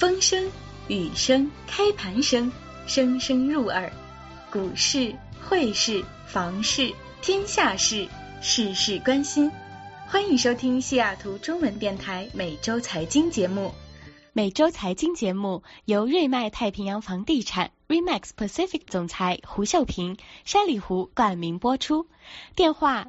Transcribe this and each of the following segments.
风声、雨声、开盘声，声声入耳。股市、汇市、房市，天下事，事事关心。欢迎收听西雅图中文电台每周财经节目。每周财经节目由瑞麦太平洋房地产 Remax Pacific 总裁胡秀平、山里湖冠名播出。电话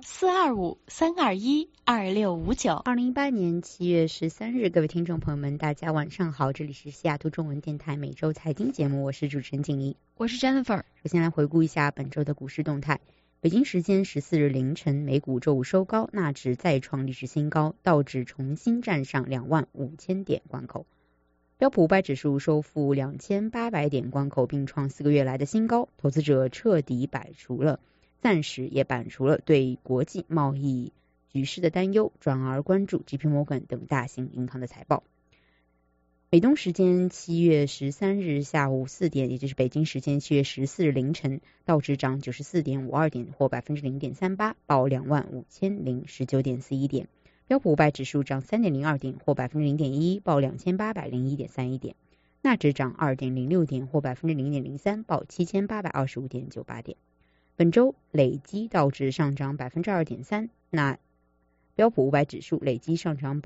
425-321-2659。 2018年7月13日，各位听众朋友们，大家晚上好，这里是西雅图中文电台每周财经节目，我是主持人景怡， 我是 Jennifer。 首先来回顾一下本周的股市动态。北京时间14日凌晨，美股周五收高，纳指再创历史新高，道指重新站上25000点关口，标普500指数收复2800点关口，并创4个月来的新高。投资者彻底暂时也摆除了对国际贸易局势的担忧，转而关注 JP Morgan 等大型银行的财报。美东时间7月13日下午4点，也就是北京时间7月14日凌晨，道指涨94.52点，或 0.38%， 报25019.41点。标普500指数涨3.02点，或 0.1%， 报2801.31点。纳指涨2.06点，或 0.03%， 报7825.98点。本周累计道指上涨 2.3%， 那标普500指数累计上涨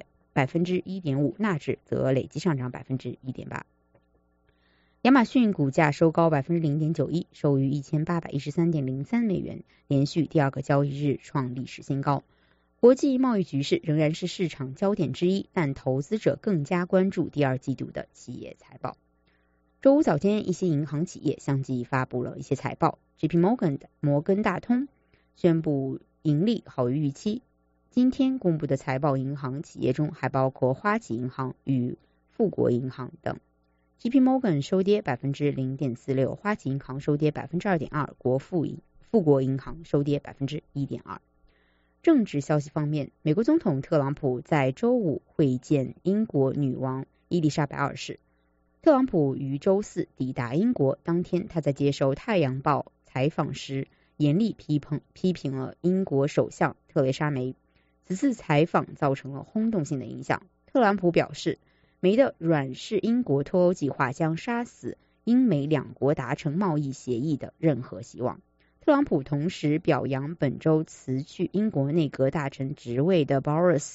1.5%， 纳指则累计上涨 1.8%。 亚马逊股价收高 0.91%， 收于 1813.03 美元，连续第二个交易日创历史新高。国际贸易局势仍然是市场焦点之一，但投资者更加关注第二季度的企业财报。周五早间，一些银行企业相继发布了一些财报。 JP Morgan 的摩根大通宣布盈利好于预期。今天公布的财报银行企业中还包括花旗银行与富国银行等。 JP Morgan 收跌 0.46%， 花旗银行收跌 2.2%， 富国银行收跌 1.2%。政治消息方面，美国总统特朗普在周五会见英国女王伊丽莎白二世。特朗普于周四抵达英国，当天他在接受《太阳报》采访时严厉批评了英国首相特蕾莎梅。此次采访造成了轰动性的影响。特朗普表示，梅的软式英国脱欧计划将杀死英美两国达成贸易协议的任何希望。特朗普同时表扬本周辞去英国内阁大臣职位的 Boris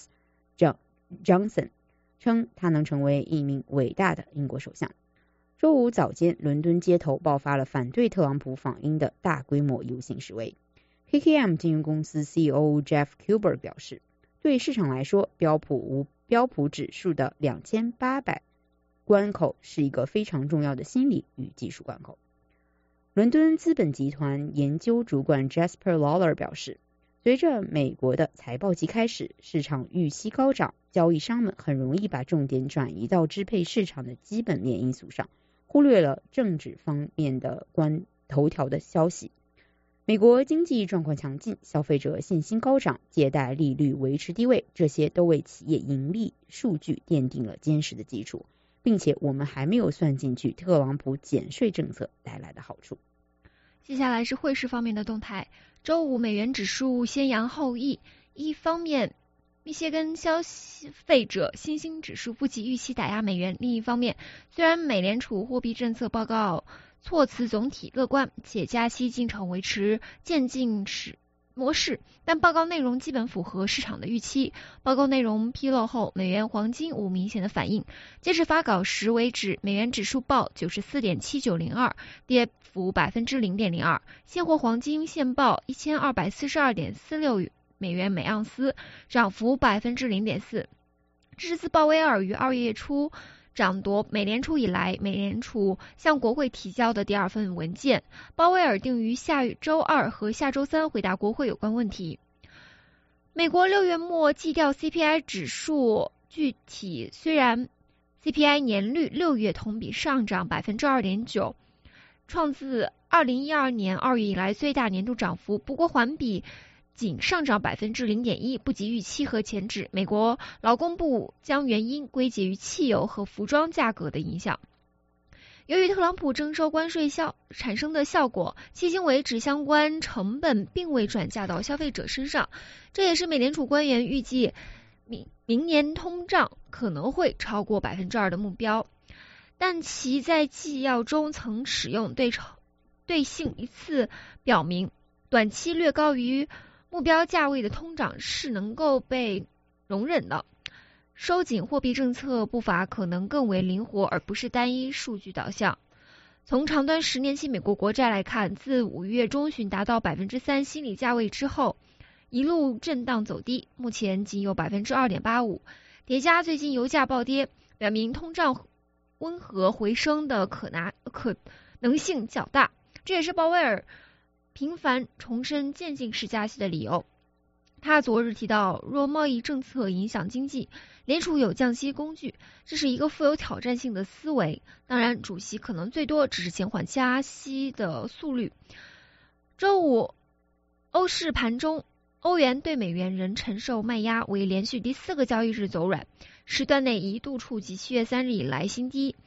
Johnson， 称他能成为一名伟大的英国首相。周五早间，伦敦街头爆发了反对特朗普访英的大规模游行示威。KKM 金融公司 CEO Jeff Cuber 表示，对市场来说，标普指数的2800关口是一个非常重要的心理与技术关口。伦敦资本集团研究主管 Jasper Lawler 表示，随着美国的财报季开始，市场预期高涨，交易商们很容易把重点转移到支配市场的基本面因素上，忽略了政治方面的头条的消息。美国经济状况强劲，消费者信心高涨，借贷利率维持低位，这些都为企业盈利数据奠定了坚实的基础，并且我们还没有算进去特朗普减税政策带来的好处。 接下来是汇市方面的动态。周五美元指数先扬后抑，一方面密歇根消费者信心指数不及预期打压美元，另一方面虽然美联储货币政策报告措辞总体乐观，且加息进程维持渐进模式，但报告内容基本符合市场的预期。报告内容披露后，美元黄金无明显的反应。截至发稿时为止，美元指数报 94.7902， 跌幅 0.02%， 现货黄金现报 1242.46 美元每盎司，涨幅 0.4%。 这是自鲍威尔于2月初掌夺美联储以来，美联储向国会提交的第二份文件。鲍威尔定于下周二和下周三回答国会有关问题。美国6月末季调 CPI 指数具体，虽然 CPI 年率6月同比上涨 2.9%， 创自2012年2月以来最大年度涨幅，不过环比仅上涨 0.1%， 不及预期和前值。美国劳工部将原因归结于汽油和服装价格的影响。由于特朗普征收关税产生的效果，迄今为止相关成本并未转嫁到消费者身上，这也是美联储官员预计明年通胀可能会超过 2% 的目标。 但其在纪要中曾使用对性一次表明，短期略高于目标价位的通胀是能够被容忍的。收紧货币政策步伐可能更为灵活，而不是单一数据导向。从长端10年期美国国债来看，自5月中旬达到 3% 心理价位之后，一路震荡走低，目前仅有 2.85%。叠加最近油价暴跌，表明通胀温和回升的可能性较大。这也是鲍威尔频繁重申渐进式加息的理由。他昨日提到，若贸易政策影响经济，联储有降息工具，这是一个富有挑战性的思维。当然，主席可能最多只是减缓加息的速率。周五，欧市盘中，欧元对美元仍承受卖压，为连续第4个交易日走软，时段内一度触及7月3日以来新低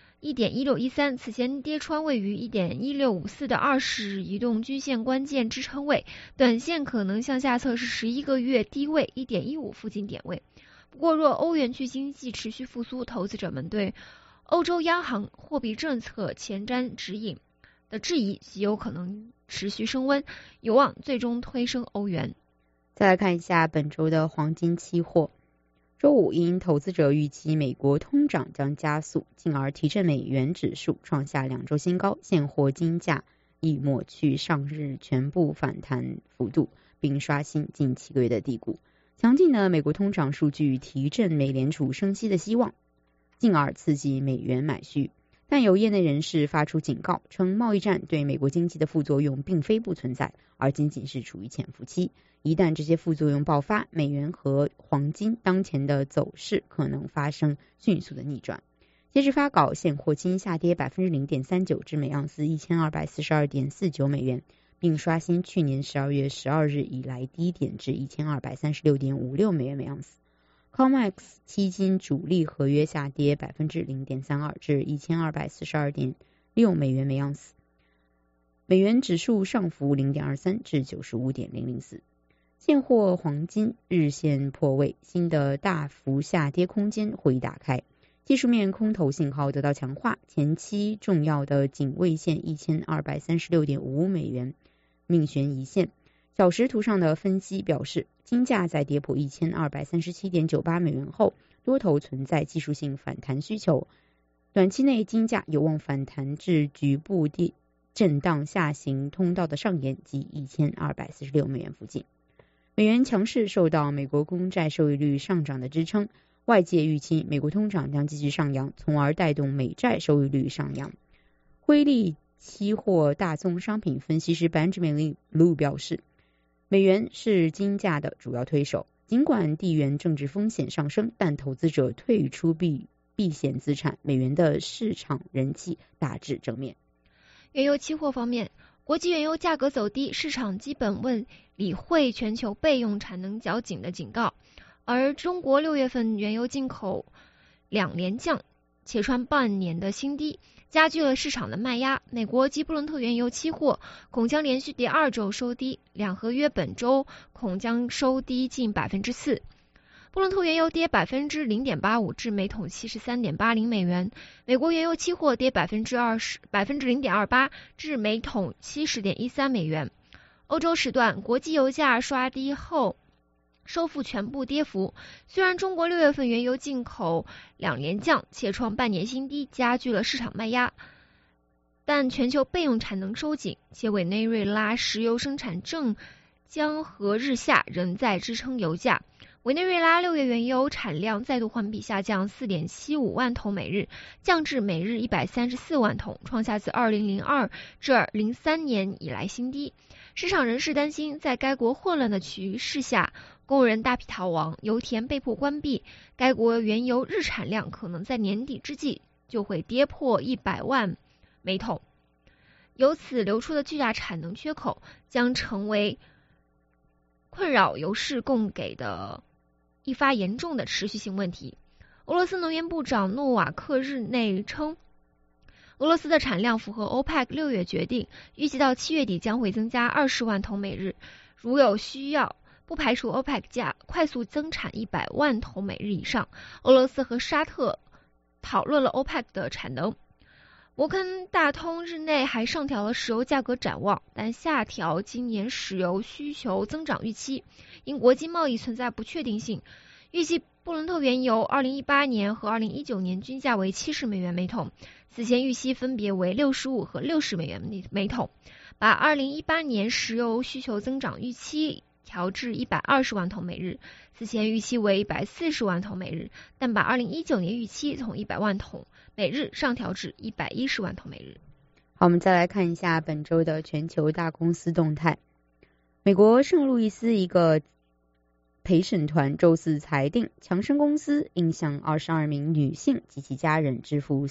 1.1613， 此前跌穿位于 1.1654 的20移动均线关键支撑位，短线可能向下测试11个月低位 1.15 附近点位。不过，若欧元区经济持续复苏，投资者们对欧洲央行货币政策前瞻指引的质疑极有可能持续升温，有望最终推升欧元。 再来看一下本周的黄金期货。周五，因投资者预期美国通胀将加速，进而提振美元指数创下2周新高，现货金价已抹去上日全部反弹幅度，并刷新近7个月的低谷。强劲的美国通胀数据提振美联储升息的希望，进而刺激美元买需。但有业内人士发出警告，称贸易战对美国经济的副作用并非不存在，而仅仅是处于潜伏期。一旦这些副作用爆发，美元和黄金当前的走势可能发生迅速的逆转。截至发稿，现货金下跌 0.39% 至每盎司 1242.49 美元，并刷新去年12月12日以来低点至 1236.56 美元每盎司。COMEX 期金主力合约下跌 0.32% 至 1242.6 美元每盎司，美元指数上浮 0.23 至 95.004。现货黄金日线破位，新的大幅下跌空间会打开，技术面空头信号得到强化，前期重要的颈位线 1236.5 美元命悬一线。小时图上的分析表示，金价在跌破 1237.98 美元后，多头存在技术性反弹需求，短期内金价有望反弹至局部震荡下行通道的上沿及 1246 美元附近。美元强势受到美国公债收益率上涨的支撑，外界预期美国通胀将继续上扬，从而带动美债收益率上扬。辉利期货大宗商品分析师 Benjamin Liu 表示，美元是金价的主要推手，尽管地缘政治风险上升，但投资者退出避险资产，美元的市场人气大致正面。 原油期货方面，国际原油价格走低，市场基本未理会全球备用产能较紧的警告，而中国6月份原油进口2连降，且创半年的新低，加剧了市场的卖压。美国基布伦特原油期货恐将连续第2周收低，两合约本周恐将收低近 4%。布伦特原油跌 0.85% 至每桶 73.80 美元，美国原油期货跌 0.28% 至每桶 70.13 美元。欧洲时段，国际油价刷低后收复全部跌幅，虽然中国6月份原油进口2连降，且创半年新低，加剧了市场卖压，但全球备用产能收紧，且委内瑞拉石油生产正江河日下，仍在支撑油价。委内瑞拉6月原油产量再度环比下降 4.75 万桶每日，降至每日134万桶，创下自2002至03年以来新低。市场人士担心，在该国混乱的局势下，工人大批逃亡，油田被迫关闭，该国原油日产量可能在年底之际就会跌破100万每桶，由此流出的巨大产能缺口将成为困扰油市供给的一发严重的持续性问题。俄罗斯能源部长诺瓦克日内称，俄罗斯的产量符合 OPEC 6月决定，预计到7月底将会增加20万桶每日，如有需要，不排除 OPEC 快速增产100万桶每日以上。俄罗斯和沙特讨论了 OPEC 的产能。摩根大通日内还上调了石油价格展望，但下调今年石油需求增长预期，因国际贸易存在不确定性。预计布伦特原油2018年和2019年均价为70美元每桶，此前预期分别为65和60美元每桶，把2018年石油需求增长预期调至120万桶每日，此前预期为140万桶每日，但把2019年预期从100万桶每日上调至110万桶每日。 好，我们再来看一下本周的全球大公司动态。美国圣路易斯一个陪审团周四裁定，强生公司应向22名女性及其家人支付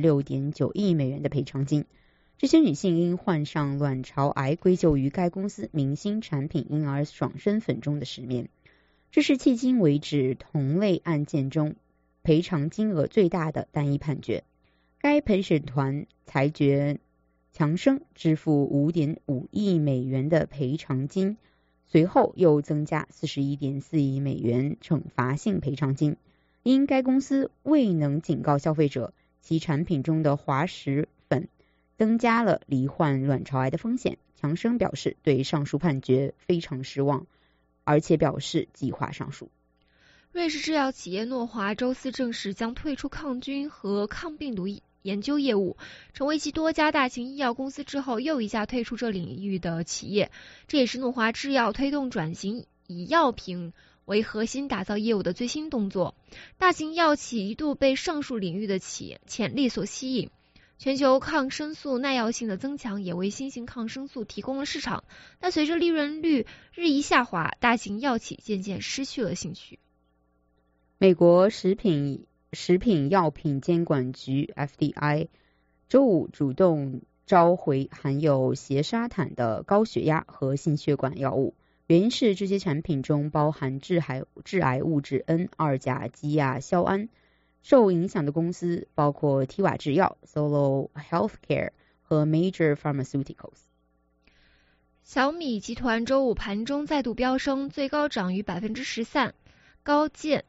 46.9亿美元的赔偿金。这些女性因患上卵巢癌归咎于该公司明星产品婴儿爽身粉中的石棉。这是迄今为止同类案件中赔偿金额最大的单一判决。该陪审团裁决强生支付 5.5 亿美元的赔偿金，随后又增加 41.4 亿美元惩罚性赔偿金，因该公司未能警告消费者其产品中的滑石粉增加了罹患卵巢癌的风险。强生表示对上述判决非常失望，而且表示计划上诉。 瑞士制药企业诺华周四证实将退出抗菌和抗病毒研究业务，成为继多家大型医药公司之后又一家退出这领域的企业。这也是诺华制药推动转型以药品为核心打造业务的最新动作。大型药企一度被上述领域的潜力所吸引，全球抗生素耐药性的增强也为新型抗生素提供了市场，但随着利润率日益下滑，大型药企渐渐失去了兴趣。 美国食品药品监管局 FBI 周五主动召回含有缬沙坦的高血压和心血管药物，原因是这些产品中包含致癌物质 N2 甲基亚硝胺。受影响的公司包括提瓦制药、Solo Healthcare 和 Major Pharmaceuticals。 小米集团周五盘中再度飙升，最高涨逾 13%， 高见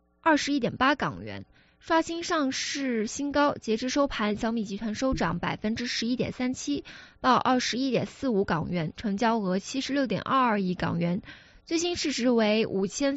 21.8港元，刷新上市新高。截至收盘，小米集团收涨 11.37%， 报 21.45 港元，成交额 76.22 亿港元，最新市值为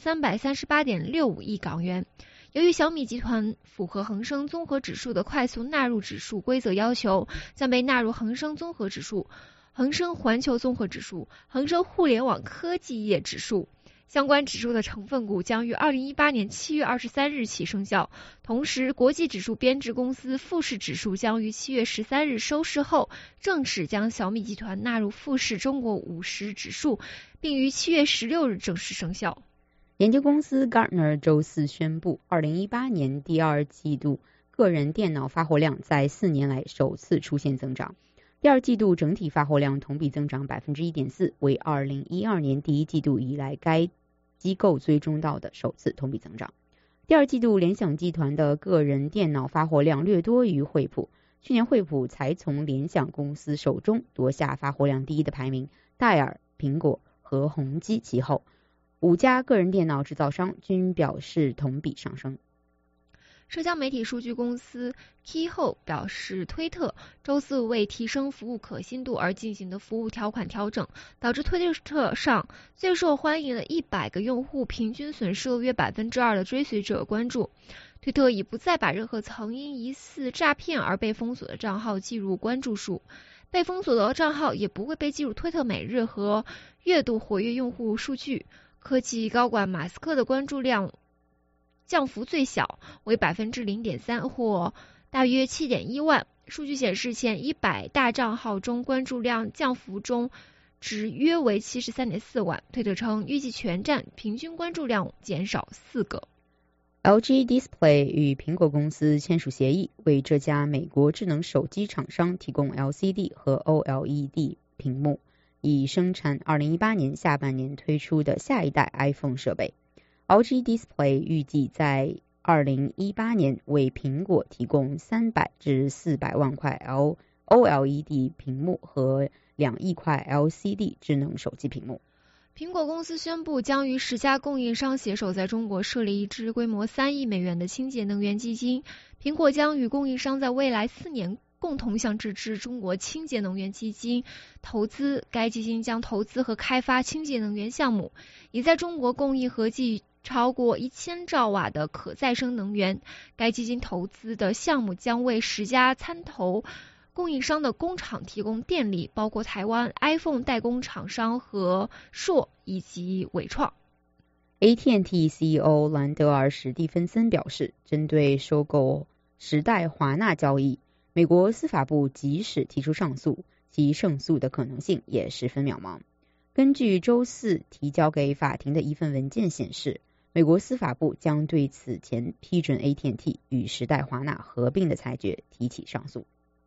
5338.65 亿港元。由于小米集团符合恒生综合指数的快速纳入指数规则要求，将被纳入恒生综合指数、恒生环球综合指数、恒生互联网科技业指数。相关指数的成分股将于2018年7月23日起生效。同时，国际指数编制公司富时指数将于7月13日收市后正式将小米集团纳入富时中国50指数，并于7月16日正式生效。 研究公司 Gartner 周四宣布，2018年第二季度个人电脑发货量在4年来首次出现增长。第二季度整体发货量同比增长 1.4%， 为2012年第一季度以来该机构追踪到的首次同比增长。第二季度联想集团的个人电脑发货量略多于惠普，去年惠普才从联想公司手中夺下发货量第一的排名，戴尔、苹果和宏基其后。5家个人电脑制造商均表示同比上升。 社交媒体数据公司 Keyhole 表示，推特周四为提升服务可信度而进行的服务条款调整，导致推特上最受欢迎的100个用户平均损失了约 2% 的追随者关注。推特已不再把任何曾因疑似诈骗而被封锁的账号计入关注数，被封锁的账号也不会被计入推特每日和月度活跃用户数据。科技高管马斯克的关注量降幅最小，为 0.3% 或大约 7.1 万。数据显示，前100大账号中关注量降幅中值约为 73.4 万。推特称，预计全站平均关注量减少4个。 LG Display 与苹果公司签署协议，为这家美国智能手机厂商提供 LCD 和 OLED 屏幕，以生产2018年下半年推出的下一代 iPhone 设备。LG Display 预计在2018年为苹果提供300至400万块 OLED 屏幕和2亿块 LCD 智能手机屏幕。 苹果公司宣布将与10家供应商携手在中国设立一支规模3亿美元的清洁能源基金。苹果将与供应商在未来4年共同向这支中国清洁能源基金投资，该基金将投资和开发清洁能源项目，已在中国供应合计超过1000兆瓦的可再生能源。该基金投资的项目将为10家参投供应商的工厂提供电力，包括台湾 iPhone 代工厂商和硕以及伟创。 AT&T CEO 兰德尔·史蒂芬森表示，针对收购时代华纳交易，美国司法部即使提出上诉，其胜诉的可能性也十分渺茫。根据周四提交给法庭的一份文件显示，美国司法部将对此前批准 AT&T 与时代华纳合并的裁决提起上诉。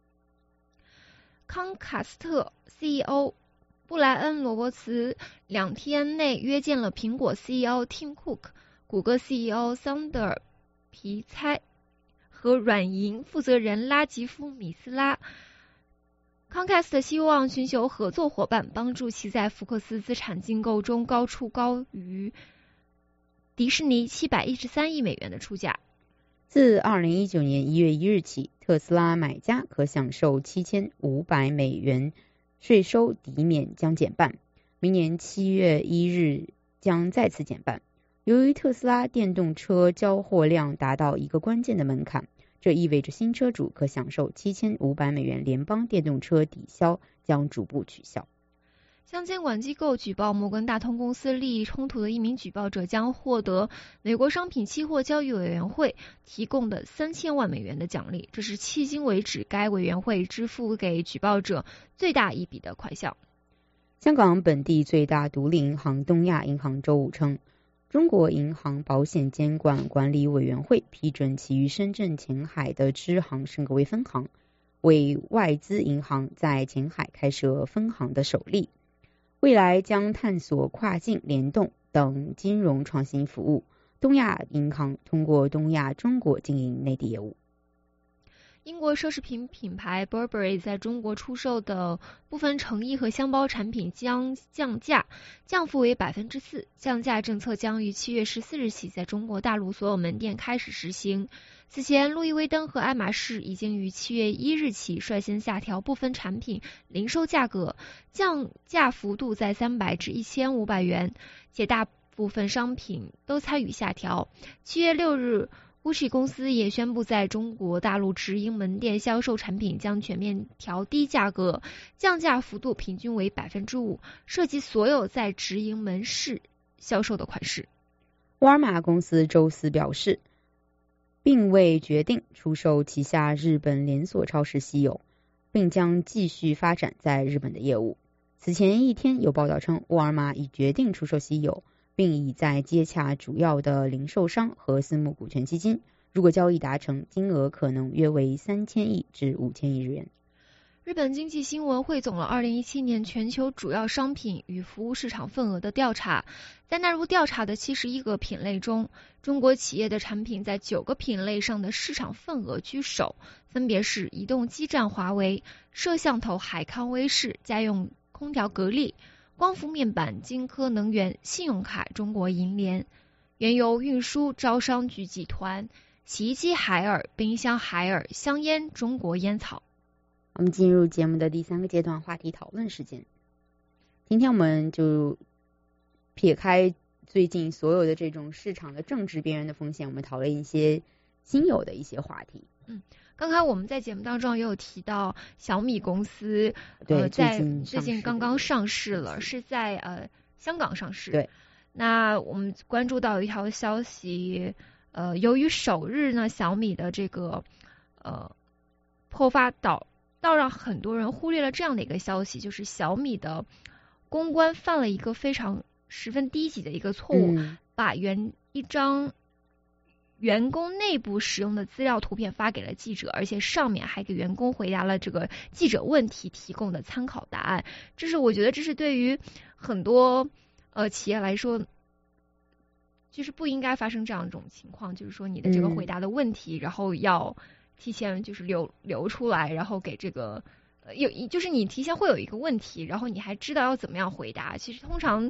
康卡斯特 CEO 布莱恩·罗伯茨2天内约见了苹果 CEO Tim Cook、谷歌 CEO桑德尔·皮猜和软银负责人拉吉夫·米斯拉。康卡斯特希望寻求合作伙伴，帮助其在福克斯资产竞购中高于迪士尼713亿美元的出价。 自2019年1月1日起，特斯拉买家可享受7500美元税收抵免将减半，明年7月1日将再次减半。由于特斯拉电动车交货量达到一个关键的门槛，这意味着新车主可享受7500美元联邦电动车抵消将逐步取消。 向监管机构举报摩根大通公司利益冲突的一名举报者将获得美国商品期货交易委员会提供的3000万美元的奖励，这是迄今为止该委员会支付给举报者最大一笔的款项。 香港本地最大独立银行东亚银行周五称，中国银行保险监管管理委员会批准其于深圳前海的支行升格为分行，为外资银行在前海开设分行的首例。未来将探索跨境联动等金融创新服务。东亚银行通过东亚中国经营内地业务。 英国奢侈品品牌 Burberry 在中国出售的部分成衣和箱包产品将降价，降幅为 4%。 降价政策将于7月14日起在中国大陆所有门店开始实行。此前，路易威登和爱马仕已经于7月1日起率先下调部分产品零售价格，降价幅度在300至1500元，且大部分商品都参与下调。7月6日，Gucci 公司也宣布在中国大陆直营门店销售产品将全面调低价格，降价幅度平均为 5%， 涉及所有在直营门市销售的款式。 沃尔玛公司周四表示，并未决定出售旗下日本连锁超市西友，并将继续发展在日本的业务。此前一天有报道称，沃尔玛已决定出售西友，并已在接洽主要的零售商和私募股权基金，如果交易达成，金额可能约为3000亿至5000亿日元。 日本经济新闻汇总了2017年全球主要商品与服务市场份额的调查，在纳入调查的71个品类中，中国企业的产品在9个品类上的市场份额居首，分别是移动基站华为、摄像头海康威视、家用空调格力、光伏面板金科能源、信用卡中国银联、原油运输招商局集团、洗衣机海尔、冰箱海尔、香烟中国烟草。 我们进入节目的第3个阶段，话题讨论时间。今天我们就撇开最近所有的这种市场的政治边缘的风险，我们讨论一些新有的一些话题。 刚才我们在节目当中也有提到小米公司，在最近刚刚上市了，是在香港上市。 对。 那我们关注到一条消息，由于首日呢，小米的这个破发倒让很多人忽略了这样的一个消息，就是小米的公关犯了一个十分低级的一个错误，把一张员工内部使用的资料图片发给了记者，而且上面还给员工回答了这个记者问题提供的参考答案。我觉得这是对于很多企业来说，就是不应该发生这样一种情况，就是说你的这个回答的问题，然后要提前就是留出来，然后给这个就是你提前会有一个问题，然后你还知道要怎么样回答。其实通常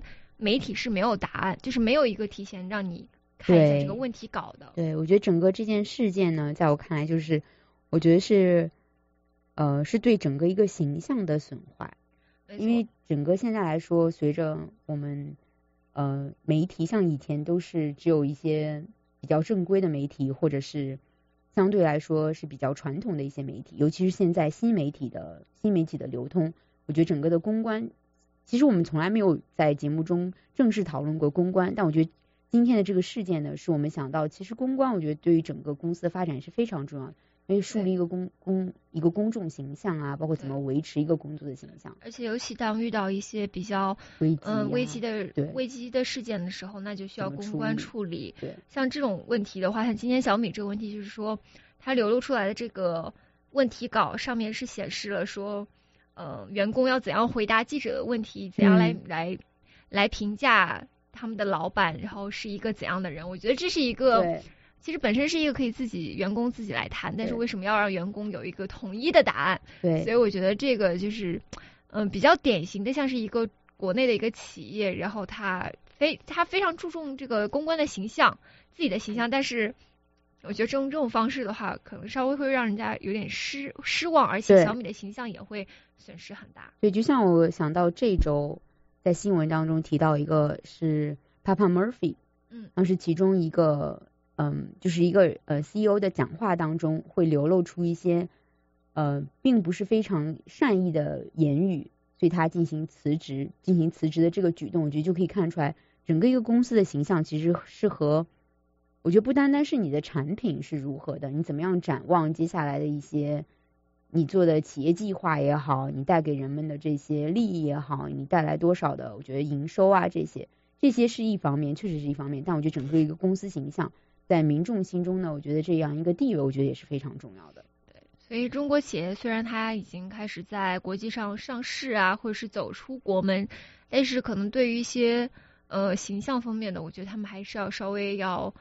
媒体是没有答案，就是没有一个提前让你看一下这个问题稿的。 对，我觉得整个这件事件呢，在我看来就是我觉得是对整个一个形象的损坏。因为整个现在来说，随着我们媒体像以前都是只有一些比较正规的媒体，或者是相对来说是比较传统的一些媒体，尤其是现在新媒体的流通，我觉得整个的公关，其实我们从来没有在节目中正式讨论过公关，但我觉得今天的这个事件呢，是我们想到其实公关我觉得对于整个公司的发展是非常重要的，因为树立一个公众形象啊，包括怎么维持一个工作的形象。 而且尤其当遇到一些比较危机的事件的时候，那就需要公关处理。 对， 像这种问题的话，像今天小米这个问题，就是说它流露出来的这个问题稿上面是显示了说，员工要怎样回答记者的问题，怎样来评价他们的老板，然后是一个怎样的人。我觉得这是一个。其实本身是一个可以员工自己来谈，但是为什么要让员工有一个统一的答案？ 对， 所以我觉得这个就是比较典型的，像是一个国内的一个企业，然后他非常注重这个公关的形象，自己的形象，但是我觉得这种方式的话，可能稍微会让人家有点失望，而且小米的形象也会损失很大。 对，就像我想到这周在新闻当中提到一个是 Papa Murphy， 当时其中一个就是一个CEO 的讲话当中会流露出一些并不是非常善意的言语，所以他进行辞职的这个举动，我觉得就可以看出来整个一个公司的形象其实是和我觉得不单单是你的产品是如何的，你怎么样展望接下来的一些你做的企业计划也好，你带给人们的这些利益也好，你带来多少的我觉得营收啊，这些是一方面，确实是一方面，但我觉得整个一个公司形象在民众心中呢，我觉得这样一个地位，我觉得也是非常重要的。 对，所以中国企业虽然它已经开始在国际上上市啊，或者是走出国门，但是可能对于一些形象方面的，我觉得他们还是要稍微要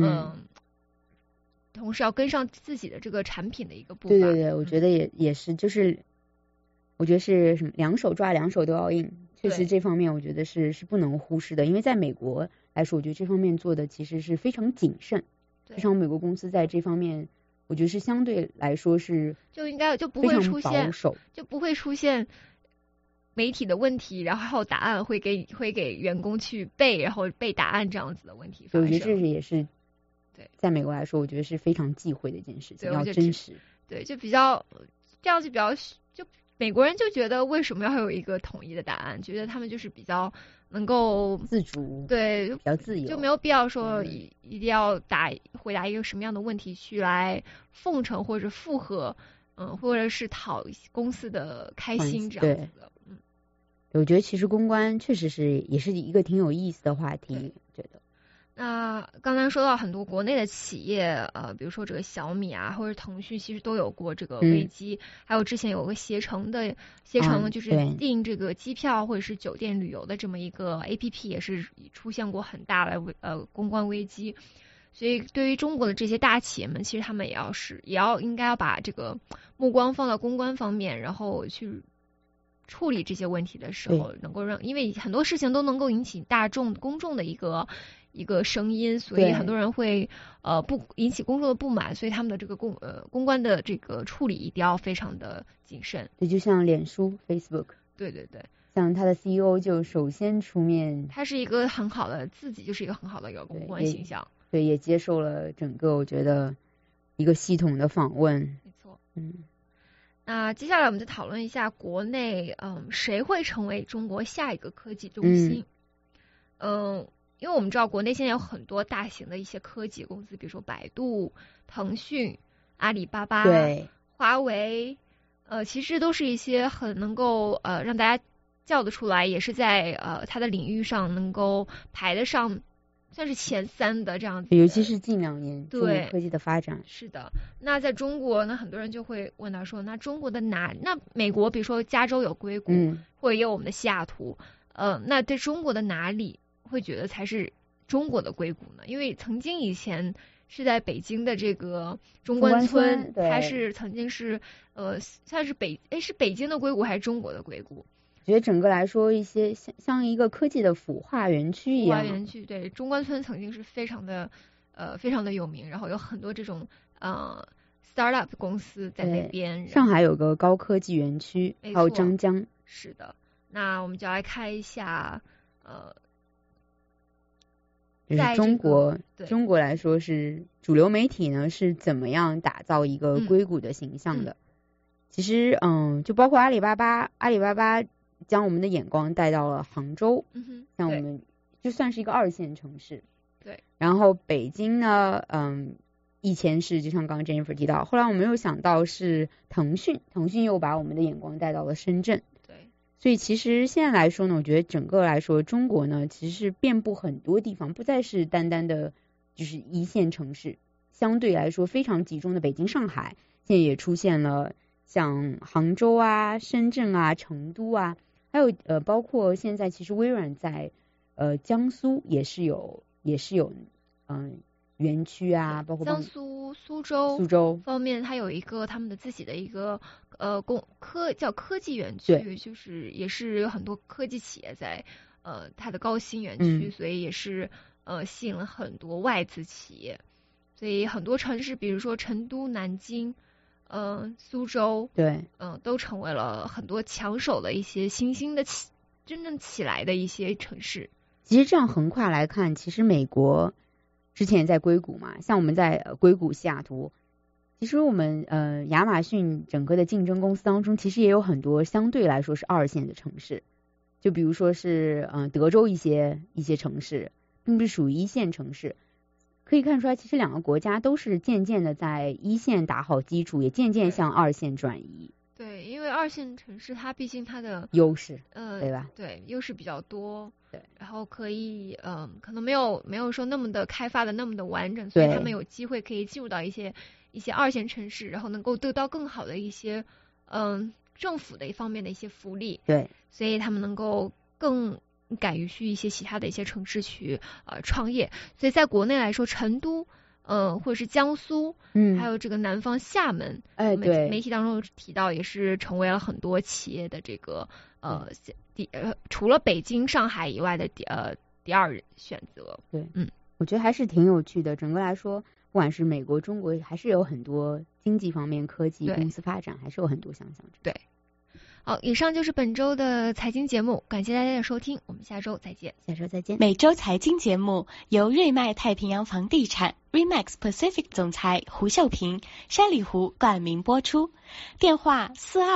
同时要跟上自己的这个产品的一个步伐。 对，我觉得也是，就是我觉得是什么两手抓两手都要硬，确实这方面我觉得是不能忽视的，因为在美国来说，我觉得这方面做的其实是非常谨慎，至少美国公司在这方面，我觉得是相对来说是就不会出现媒体的问题，然后答案会给员工去背，然后背答案这样子的问题发生。 我觉得这也是对在美国来说，我觉得是非常忌讳的一件事情，要真实。 对，就比较这样就比较就美国人就觉得为什么要有一个统一的答案，觉得他们就是比较能够自主， 对， 比较自由， 就没有必要说一定要回答一个什么样的问题去来奉承或者附和，或者是讨公司的开心这样子的。 我觉得其实公关确实也是一个挺有意思的话题，觉得。 那刚才说到很多国内的企业，比如说这个小米啊，或者腾讯，其实都有过这个危机。还有之前有个携程就是订这个机票或者是酒店旅游的这么一个 APP， 也是出现过很大的公关危机。所以对于中国的这些大企业们，其实他们应该要把这个目光放到公关方面，然后去处理这些问题的时候，能够因为很多事情都能够引起公众的一个声音，所以很多人会不引起公众的不满，所以他们的这个公关的这个处理一定要非常的谨慎。 对，就像脸书 Facebook， 对， 像他的 CEO 就首先出面， 他是一个很好的自己就是一个很好的一个公关形象， 对，也接受了整个我觉得一个系统的访问。 没错，那接下来我们就讨论一下国内谁会成为中国下一个科技中心。因为我们知道国内现在有很多大型的一些科技公司，比如说百度、腾讯、阿里巴巴、华为，其实都是一些很能够让大家叫得出来，也是在它的领域上能够排得上算是前3的这样子。 尤其是近2年中国科技的发展。 是的。那在中国呢，很多人就会问到说，那中国的那美国比如说加州有硅谷，或者也有我们的西雅图，那在中国的哪里会觉得才是中国的硅谷呢？因为曾经以前是在北京的这个中关村，它是曾经是算是北京的硅谷还是中国的硅谷？ 觉得整个来说，一些像一个科技的孵化园区一样。孵化园区，对，中关村曾经是非常的有名，然后有很多这种startup 公司在那边。 上海有个高科技园区，还有张江。 是的，那我们就来看一下就是中国来说是主流媒体呢是怎么样打造一个硅谷的形象的。其实就包括阿里巴巴将我们的眼光带到了杭州，像我们就算是一个2线城市。 对。然后北京呢，以前是就像刚刚 Jennifer 提到，后来我们又想到是腾讯又把我们的眼光带到了深圳。 对。 所以其实现在来说呢，我觉得整个来说中国呢其实是遍布很多地方，不再是单单的就是1线城市，相对来说非常集中的北京上海，现在也出现了像杭州啊、深圳啊、成都啊，还有包括现在其实微软在江苏也是有园区啊，包括江苏苏州方面，它有一个他们的自己的一个叫科技园区，就是也是有很多科技企业在它的高新园区，所以也是吸引了很多外资企业，所以很多城市，比如说成都、南京。苏州， 对， 都成为了很多抢手的一些新兴的真正起来的一些城市。 其实这样横跨来看，其实美国之前在硅谷嘛，像我们在硅谷西雅图，其实我们亚马逊整个的竞争公司当中，其实也有很多相对来说是2线的城市，就比如说是德州一些城市，并不是属于1线城市。可以看出来，其实2个国家都是渐渐的在1线打好基础，也渐渐向2线转移。 对，因为2线城市它毕竟它的优势，对吧？ 对，优势比较多。 对， 然后可以可能没有说那么的开发的那么的完整，所以他们有机会可以进入到一些2线城市，然后能够得到更好的一些政府的一方面的一些福利。 对， 所以他们能够更敢于去一些其他的一些城市去创业，所以在国内来说，成都或者是江苏，还有这个南方厦门， 对， 媒体当中提到也是成为了很多企业的这个除了北京、上海以外的第2选择。 对，我觉得还是挺有趣的。整个来说，不管是美国、中国，还是有很多经济方面、科技公司发展，还是有很多想象。 对。好，以上就是本周的财经节目，感谢大家的收听，我们下周再见。 每周财经节目由瑞麦太平洋房地产 Remax Pacific 总裁胡秀平、山里湖冠名播出，电话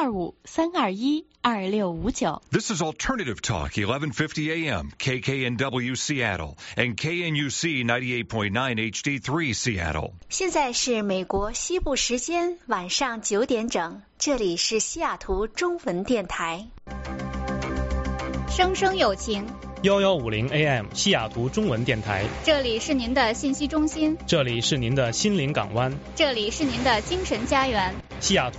425-321-2659。 This is Alternative Talk 1150 AM KKNW Seattle and KNUC 98.9 HD3 Seattle。 现在是美国西部时间晚上9点整，这里是西雅图中文电台。 声声有情 1150 AM 西雅图中文电台， 这里是您的信息中心， 这里是您的心灵港湾， 这里是您的精神家园， 西雅图